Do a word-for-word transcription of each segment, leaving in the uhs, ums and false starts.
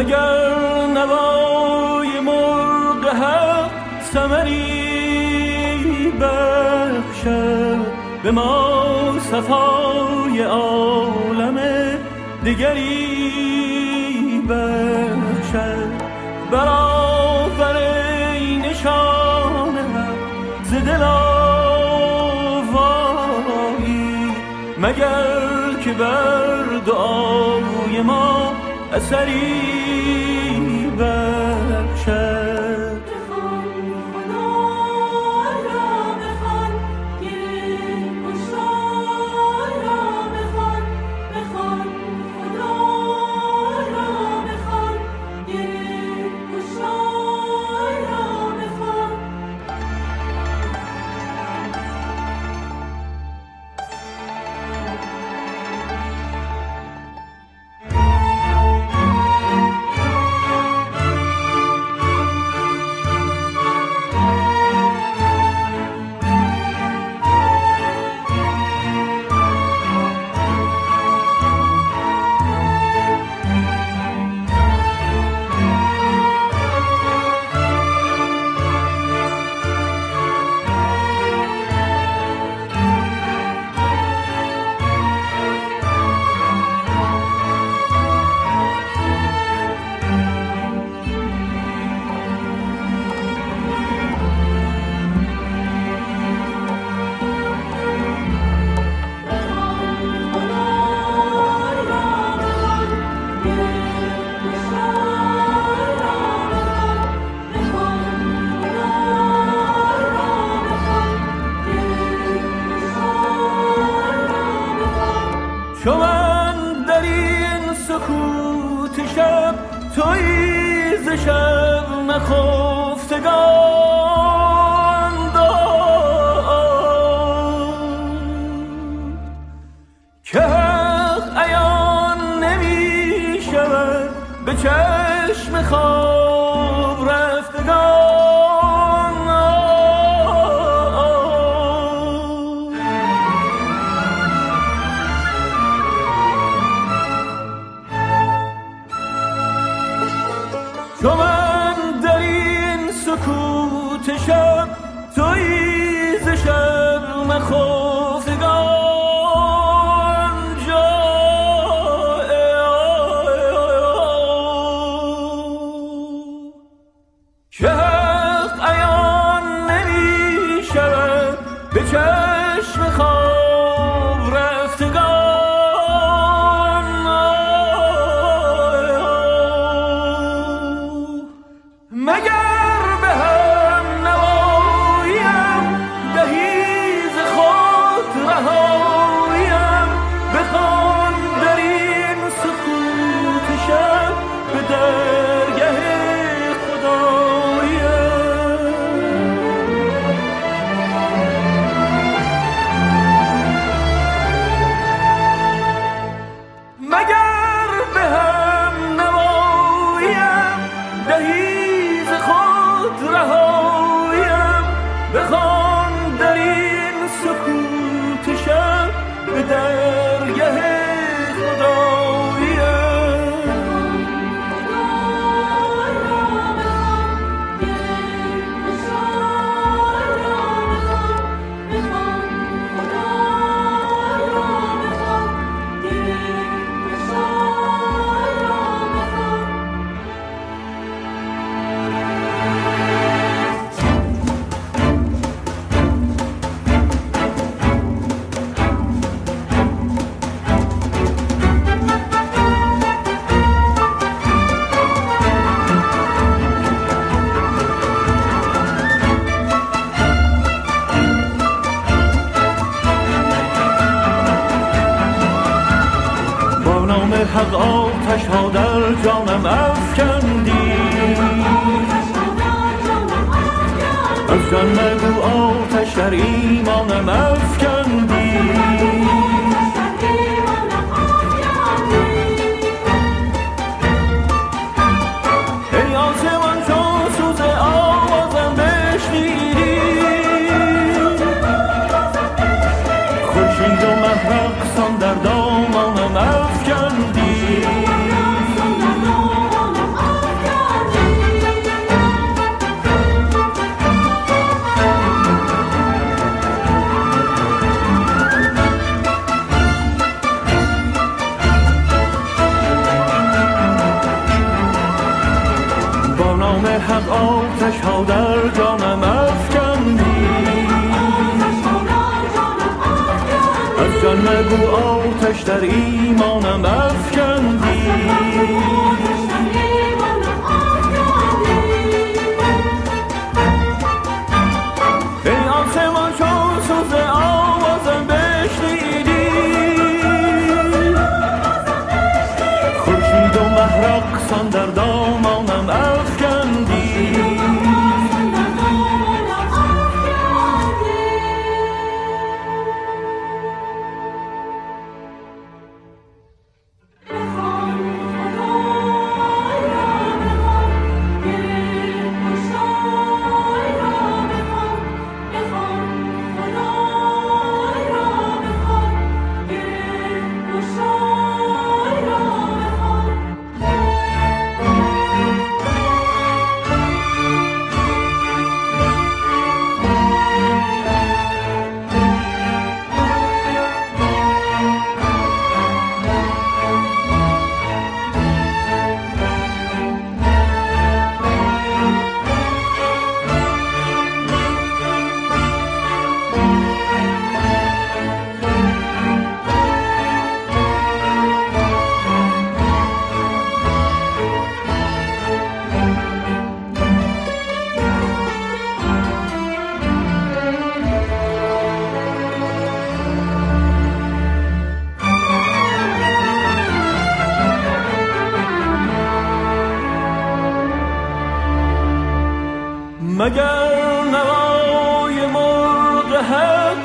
مگر نوای مرغ حق ثمری بخشد به ما صفای عالم دگری بخشد. برآفرین نشان حق ز دل آوایی مگر که بر دعای ما اثری بخشد. چو من در این سکوت شب تویی ز شب نخفتگان داد که حق عیان نمی شود به چشم خواب رفتگان. چو من در این سکوت شب تویی ز شب نخفتگان جای که حق عیان نمی شود به چشم خواب رفتگان. مگر به هم نواییم دهی ز خود رهاییم بخوان در این سکوت شب به درگه خداییم. مگر به هم نواییم دهی رهایم بخوان در این سکوت شب به درگه حق آتش ها در جانم افکندی از جان مگو آتش در ایمانم افکندی. ای آسمان چون سوز آوازم بشنیدی خورشید و مه رقصان در دامانم افکندی. ها در جانم افکندی، از جان مگو آتش در ایمانم افکندی. ای آسمان چون سوز آوازم بشنیدی، خورشید و مه رقصان در دامانم افکندی. مگر نوای مرغ حق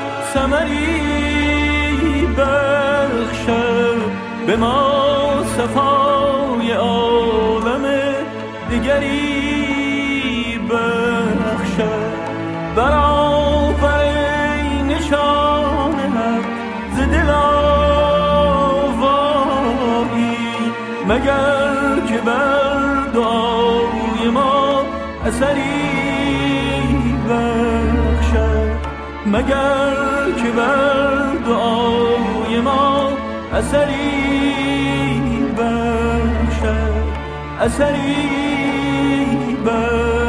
ثمری بخشد به ما صفای عالم دیگری بخشد، برآور نشان حق ز دل آوایی، مگر که بر دعای ما اثری بخشد، مگر که بر دعای ما اثری بخشد، اثری بخشد.